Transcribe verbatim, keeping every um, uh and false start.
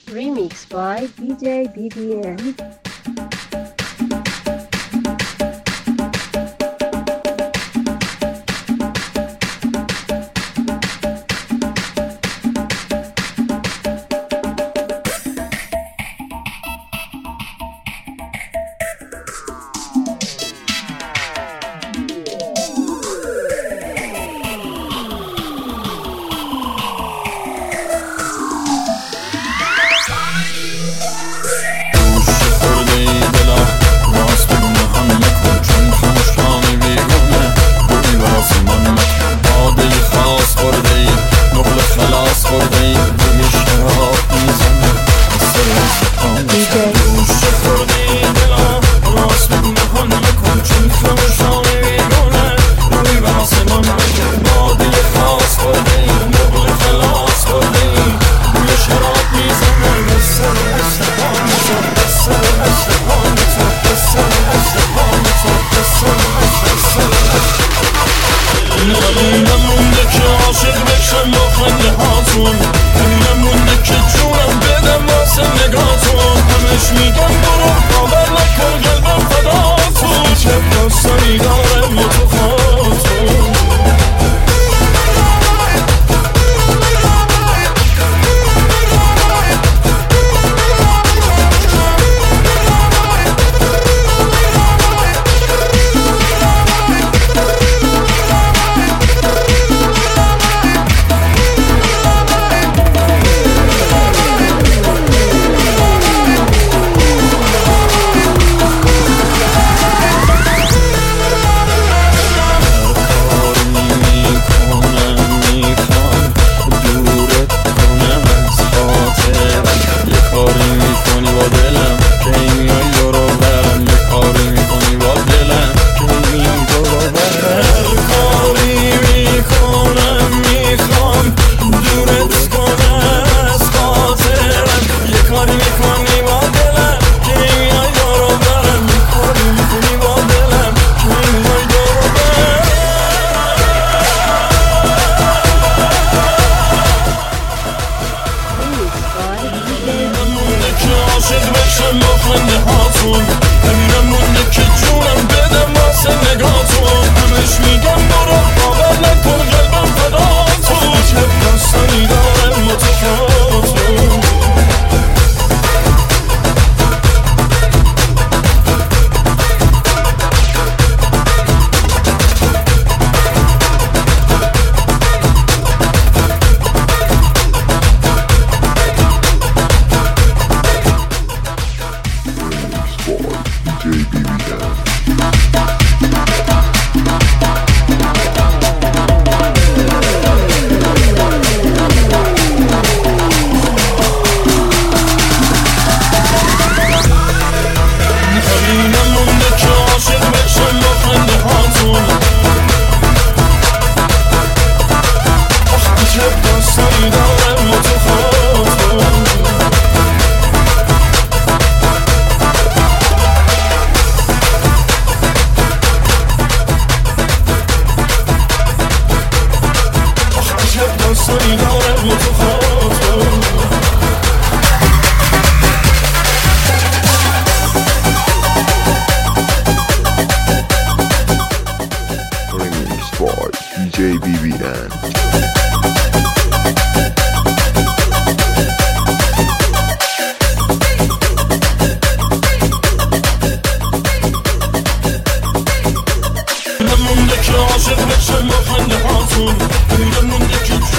Remix by D J B B N. نمونده که عاشق بشم با خنده هاتون، نمونده که جونم بدم واسه نگاتون. همش میگم برو باور نکن قلبم فداتون، چه داستانی داره با تو خاطون. D J B B N. نمونده که عاشق بشم با خنده هاتون، نمونده که